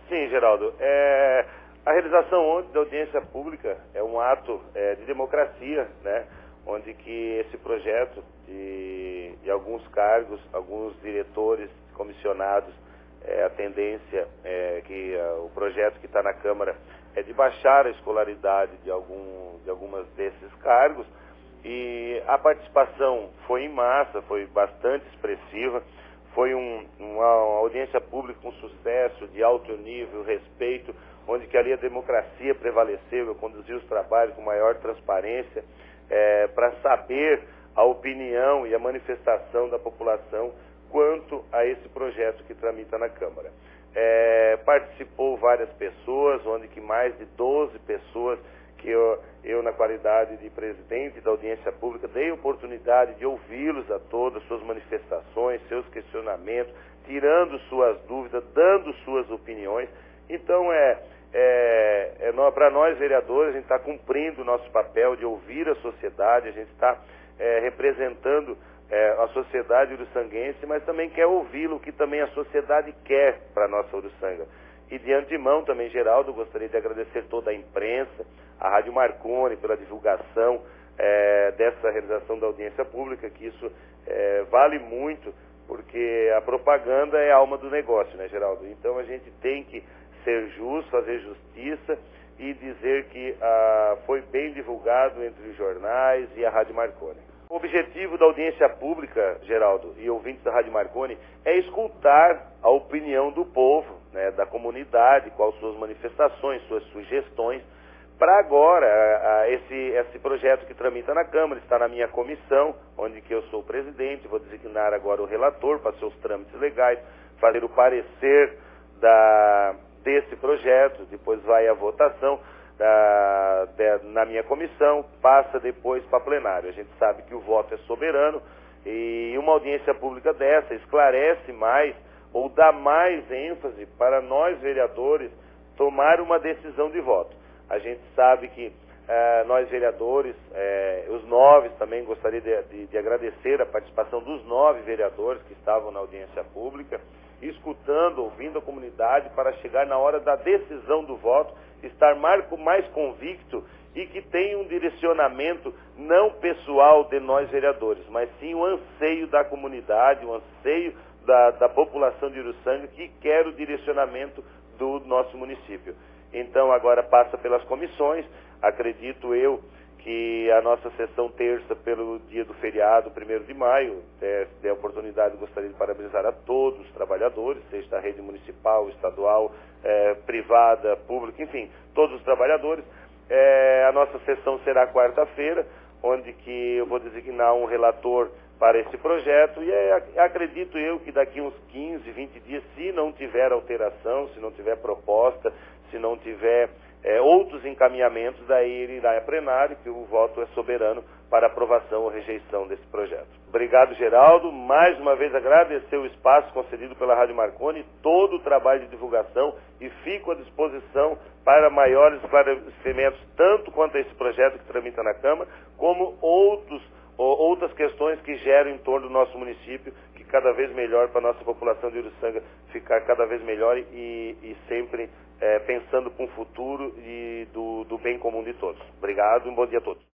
Sim, Geraldo. A realização ontem da audiência pública é um ato de democracia, né? Onde que esse projeto de alguns cargos, alguns diretores, comissionados, a tendência que o projeto que está na Câmara é de baixar a escolaridade de algumas desses cargos, e a participação foi em massa, foi bastante expressiva. Foi uma audiência pública com sucesso, de alto nível, respeito, onde que ali a democracia prevaleceu. Eu conduzi os trabalhos com maior transparência, para saber a opinião e a manifestação da população quanto a esse projeto que tramita na Câmara. Participou várias pessoas, onde que mais de 12 pessoas, que eu na qualidade de presidente da audiência pública, dei oportunidade de ouvi-los a todos, suas manifestações, seus questionamentos, tirando suas dúvidas, dando suas opiniões. Então, para nós vereadores, a gente está cumprindo o nosso papel de ouvir a sociedade, a gente está representando a sociedade uruçanguense, mas também quer ouvi-lo, o que também a sociedade quer para a nossa Uruçanga. E de antemão também, Geraldo, gostaria de agradecer toda a imprensa, a Rádio Marconi pela divulgação dessa realização da audiência pública, que isso vale muito, porque a propaganda é a alma do negócio, né, Geraldo? Então a gente tem que ser justo, fazer justiça e dizer que foi bem divulgado entre os jornais e a Rádio Marconi. O objetivo da audiência pública, Geraldo, e ouvintes da Rádio Marconi, é escutar a opinião do povo, né, da comunidade, quais suas manifestações, suas sugestões, para agora, esse projeto que tramita na Câmara, está na minha comissão, onde que eu sou o presidente, vou designar agora o relator para seus trâmites legais, fazer o parecer desse projeto, depois vai à votação na minha comissão, passa depois para plenário. A gente sabe que o voto é soberano, e uma audiência pública dessa esclarece mais ou dá mais ênfase para nós vereadores tomar uma decisão de voto. A gente sabe que nós vereadores, os 9 também, gostaria de agradecer a participação dos 9 vereadores que estavam na audiência pública, escutando, ouvindo a comunidade, para chegar na hora da decisão do voto, estar mais convicto e que tenha um direcionamento não pessoal de nós vereadores, mas sim o anseio da comunidade, o anseio da população de Uruçanga, que quer o direcionamento do nosso município. Então agora passa pelas comissões. Acredito eu que a nossa sessão terça, pelo dia do feriado, 1º de maio, se der oportunidade, gostaria de parabenizar a todos os trabalhadores, seja da rede municipal, estadual, privada, pública, enfim, todos os trabalhadores. A nossa sessão será quarta-feira, onde que eu vou designar um relator para esse projeto, e acredito eu que daqui uns 15, 20 dias, se não tiver alteração, se não tiver proposta, se não tiver outros encaminhamentos, daí ele irá a plenário, que o voto é soberano para aprovação ou rejeição desse projeto. Obrigado, Geraldo. Mais uma vez agradecer o espaço concedido pela Rádio Marconi, todo o trabalho de divulgação, e fico à disposição para maiores esclarecimentos, tanto quanto a esse projeto que tramita na Câmara, como outras questões que geram em torno do nosso município, que cada vez melhor para a nossa população de Uruçanga ficar cada vez melhor e sempre pensando com o futuro e do bem comum de todos. Obrigado e um bom dia a todos.